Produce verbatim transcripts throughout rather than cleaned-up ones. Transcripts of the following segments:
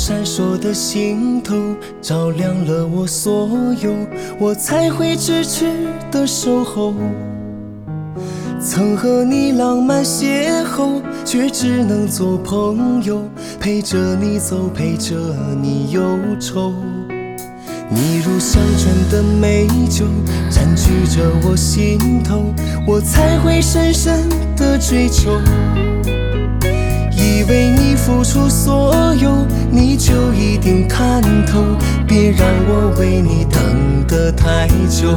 闪烁的心头，照亮了我所有，我才会痴痴的守候。曾和你浪漫邂逅，却只能做朋友，陪着你走，陪着你忧愁。你如香醇的美酒，占据着我心头，我才会深深的追求。以为你付出所有，你就一定看透，别让我为你等得太久。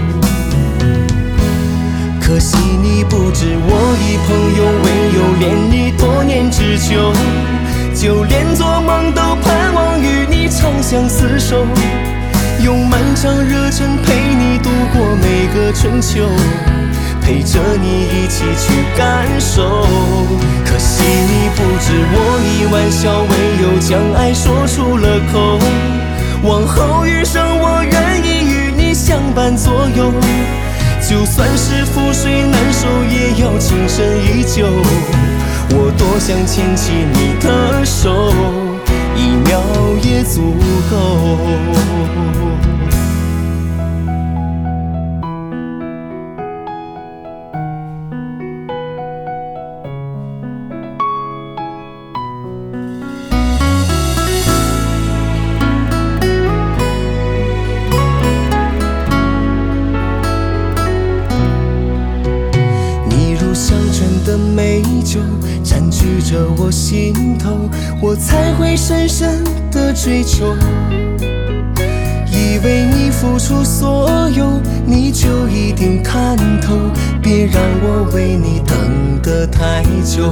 可惜你不知我一朋友，唯有恋你多年之久，就连做梦都盼望与你长相厮守，用漫长热忱陪你度过每个春秋，陪着你一起去感受。可惜你不知我以玩笑为由，将爱说出了口，往后余生我愿意与你相伴左右，就算是覆水难收，也要情深依旧。我多想牵起你的手，一秒也足够。的美酒占据着我心头，我才会深深的追求。以为你付出所有，你就一定看透，别让我为你等得太久。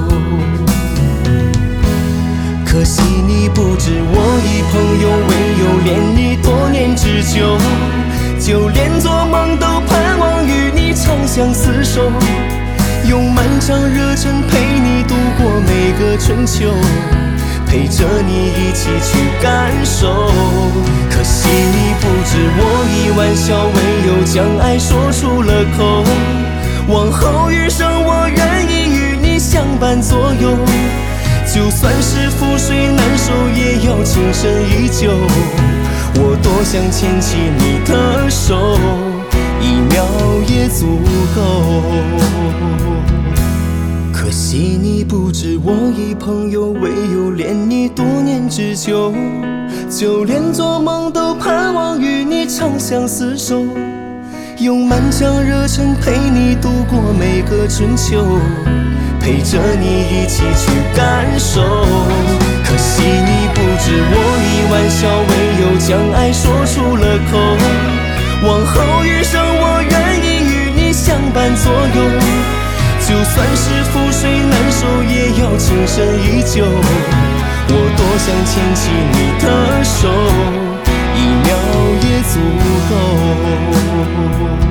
可惜你不知我一朋友，唯有恋你多年之久，就连做梦都盼望与你长相厮守，用漫长热忱陪你度过每个春秋，陪着你一起去感受。可惜你不知我以玩笑为由，将爱说出了口，往后余生我愿意与你相伴左右，就算是覆水难收，也要情深依旧。我多想牵起你的手，一秒也足够。可惜你不知我一朋友，唯有恋你多年之久，就连做梦都盼望与你长相厮守，用漫长热忱陪你度过每个春秋，陪着你一起去感受。可惜你不知我以玩笑为由，将爱说出了口，往后余生我愿意与你相伴左右，就算是覆水难收，也要情深依旧。我多想牵起你的手，一秒也足够。